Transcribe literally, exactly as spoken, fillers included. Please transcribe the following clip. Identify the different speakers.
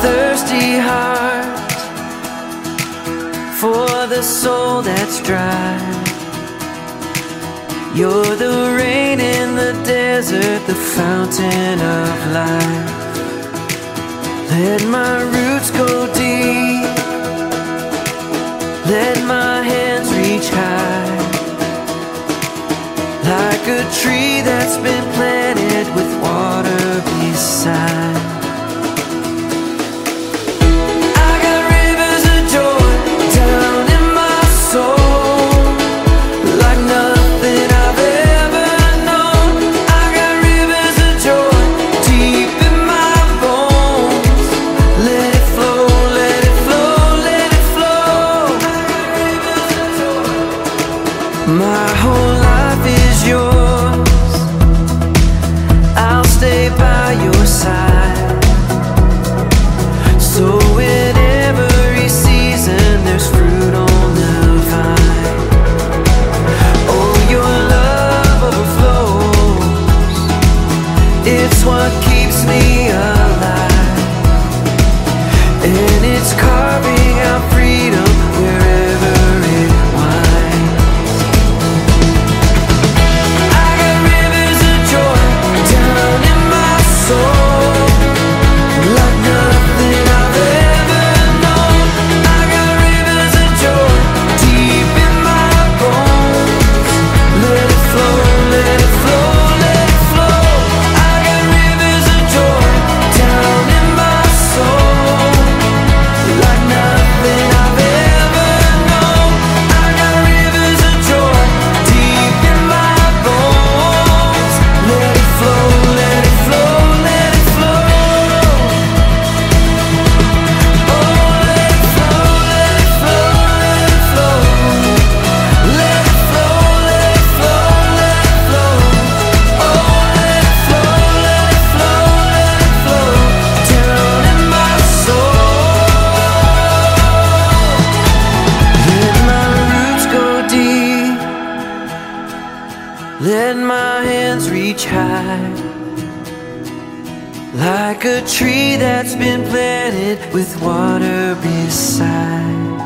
Speaker 1: thirsty heart, for the soul that's dry. You're the rain in the desert, the fountain of life. Let my roots go deep, let my hands reach high, like a tree that's been planted with water beside. I got rivers of joy down in my soul, like nothing I've ever known. I got rivers of joy deep in my bones. Let it flow, let it flow, let it flow. I got rivers of joy. My whole life is yours, I'll stay by your side. So in every season there's fruit on the vine. Oh, your love overflows, it's what keeps me alive, and it's carving out freedom wherever it winds. I got rivers of joy down in my soul, like nothing I've ever known. I got rivers of joy deep in my bones. Let it flow, let it flow, let it flow. I got rivers of joy down in my soul, like nothing I've ever known. I got rivers of joy deep in my bones. Let it flow, let it flow, let it flow. Oh, let it flow, let it flow, let it flow. Let it flow, let it flow, let it flow. Oh, let it flow, let it flow, let it flow down in my soul. Let my roots go deep, let my hands reach high, like a tree that's been planted with water beside.